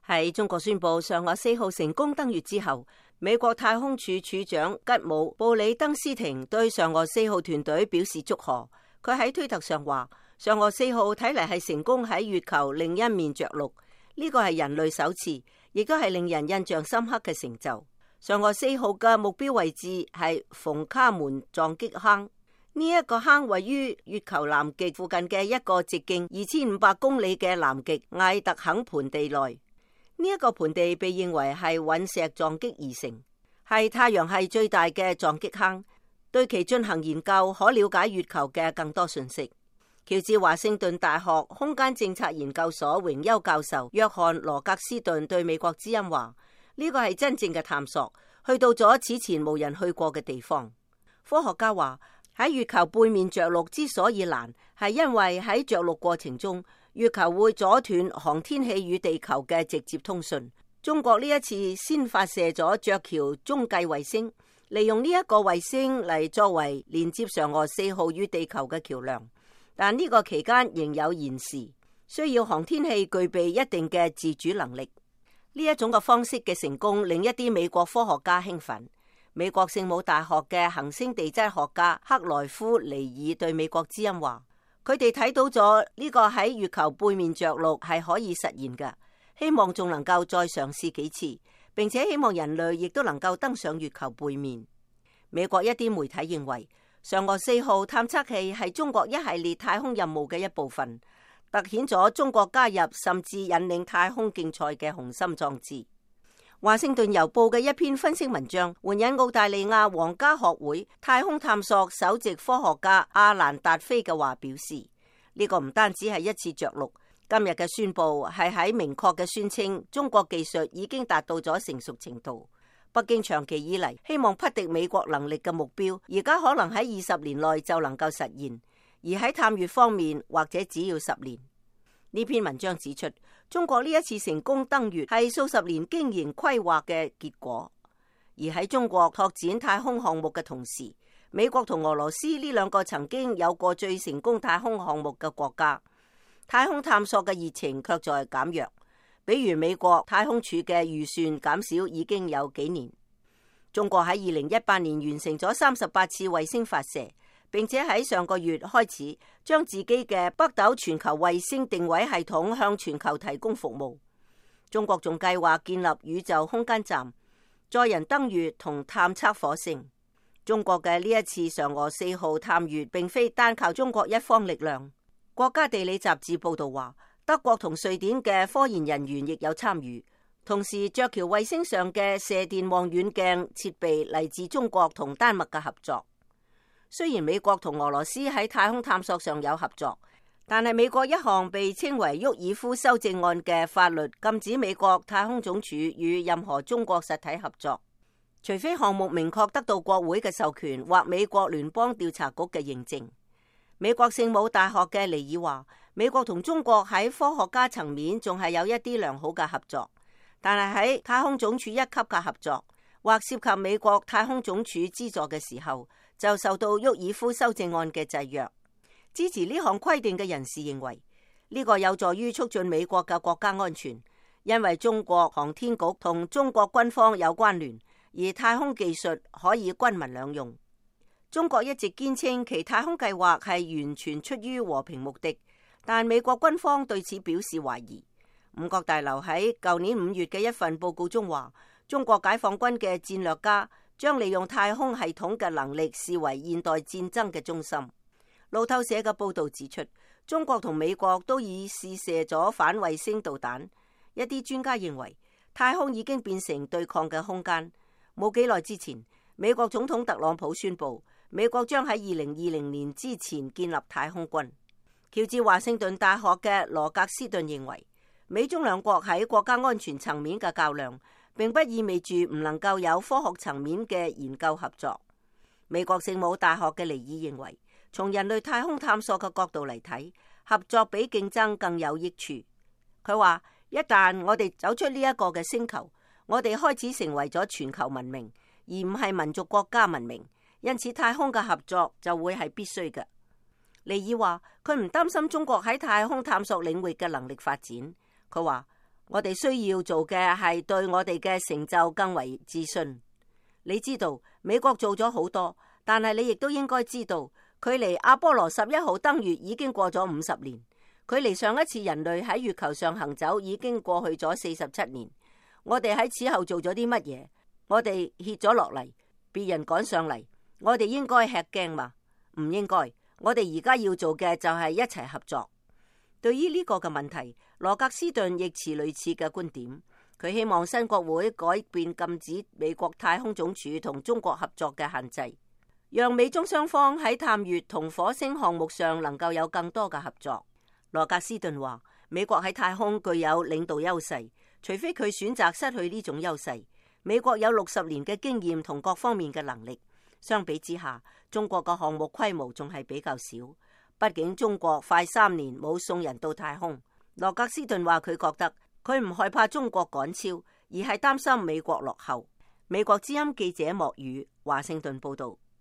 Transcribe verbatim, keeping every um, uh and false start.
喺中國宣布嫦娥四號成功登月之後，美國太空署署長吉姆布里登斯廷對嫦娥四號團隊表示祝賀。佢喺推特上話：嫦娥四號睇嚟係成功喺月球另一面着陸，呢個係人類首次，亦都係令人印象深刻嘅成就。嫦娥四號嘅目標位置係馮卡門撞擊坑，呢、這、一個坑位於月球南極附近嘅一個直徑二千五百公里嘅南極艾特肯盆地內。呢一個盆地被認為係隕石撞擊而成，係太陽系最大嘅撞擊坑。對其進行研究，可了解月球嘅更多信息。喬治華盛頓大學空間政策研究所榮休教授約翰羅格斯頓對美國之音話：呢個係真正嘅探索，去到咗此前無人去過嘅地方。科學家話喺月球背面着陸之所以難，係因為喺着陸過程中，月球會阻斷航天器與地球嘅直接通訊。中國呢一次先發射咗鵲橋中繼衛星，利用呢一個衛星嚟作為連接嫦娥四號與地球嘅橋樑。但呢個期間仍有延時，需要航天器具備一定嘅自主能力。呢一種嘅方式嘅成功令一啲美國科學家興奮。美國聖母大學嘅行星地質學家克萊夫尼爾對美國之音話：佢哋睇到咗呢個喺月球背面着陸係可以實現嘅，希望仲能夠再嘗試幾次，並且希望人類亦都能夠登上月球背面。美國一啲媒體認為，嫦娥四號探測器係中國一系列太空任務嘅一部分，凸顯咗中國加入甚至引領太空競賽嘅雄心壯志。華盛頓郵報嘅一篇分析文章援引澳大利亞皇家學會太空探索首席科學家阿蘭達菲嘅話表示，呢個唔單止係一次着陸，今日嘅宣佈係喺明確嘅宣稱中國技術已經達到咗成熟程度。北京長期以嚟希望匹敵美國能力嘅目標，而家可能喺二十年內就能夠實現，而喺探月方面，或者只要十年。呢篇文章指出，中國呢一次成功登月係數十年經營規劃嘅結果，而喺中國拓展太空項目嘅同時，美國同俄羅斯呢兩個曾經有過最成功太空項目嘅國家，太空探索嘅熱情卻在減弱。比如美國太空署嘅預算減少已經有幾年。中國喺二零一八年完成咗三十八次衛星發射，並且喺上個月開始將自己嘅北斗全球衛星定位系統向全球提供服務。中國仲計劃建立宇宙空間站，載人登月同探測火星。中國嘅呢一次嫦娥四號探月並非單靠中國一方力量。國家地理雜誌報道話，德國同瑞典嘅科研人員亦有參與，同時鵲橋衛星上嘅射電望遠鏡設備嚟自中國同丹麥嘅合作。雖然美國同俄羅斯喺太空探索上有合作，但係美國一項被稱為沃爾夫修正案嘅法律禁止美國太空總署與任何中國實體合作，除非項目明確得到國會嘅授權或美國聯邦調查局嘅認證。美國聖母大學嘅尼爾話，美國同中國喺科學家層面仲係有一啲良好嘅合作，但係喺太空總署一級嘅合作或涉及美國太空總署資助嘅時候，就受到沃爾夫修正案嘅制約。支持呢項規定嘅人士認為，呢個有助於促進美國嘅國家安全，因為中國航天局同中國軍方有關聯，而太空技術可以軍民兩用。中國一直堅稱其太空計劃係完全出於和平目的，但美國軍方對此表示懷疑。五角大樓喺舊年五月嘅一份報告中話，中國解放軍嘅戰略家將利用太空系統嘅能力視為現代戰爭嘅中心。路透社嘅報道指出，中國同美國都已試射咗反衛星導彈。一啲專家認為，太空已經變成對抗嘅空間。冇幾耐之前，美國總統特朗普宣布，美國將喺二零二零年之前建立太空軍。喬治華盛頓大學嘅羅格斯頓認為，美中兩國喺國家安全層面嘅較量，並不意味住唔能夠有科學層面嘅研究合作。美國聖母大學嘅尼爾認為，從人類太空探索嘅角度嚟睇，合作比競爭更有益處。佢話，一旦我哋走出呢一個嘅星球，我哋開始成為咗全球文明，而唔係民族國家文明，因此太空嘅合作就會係必須嘅。尼爾話，佢唔擔心中國喺太空探索領域嘅能力發展。佢話， 我哋需要做嘅係對我哋嘅成就更為自信。你知道美國做咗好多，但係你亦都應該知道，距離阿波羅十一號登月已經過咗五十年，距離上一次人類喺月球上行走已經過去咗四十七年。我哋喺此後做咗啲乜嘢？我哋歇咗落嚟，別人趕上嚟，我哋應該吃驚嘛？唔應該。我哋而家要做嘅就係一齊合作。對於呢個嘅問題，羅格斯頓亦持類似嘅觀點。佢希望新國會改變禁止美國太空總署同中國合作嘅限制，讓美中雙方喺探月同火星項目上能夠有更多嘅合作。羅格斯頓話，美國喺太空具有領導優勢，除非佢選擇失去呢種優勢。美國有六十年嘅經驗同各方面嘅能力，相比之下，中國嘅項目規模仲係比較少。畢竟中國快三年冇送人到太空。羅格斯頓話佢覺得佢唔害怕中國趕超，而係擔心美國落後。美國之音記者莫宇華盛頓報道。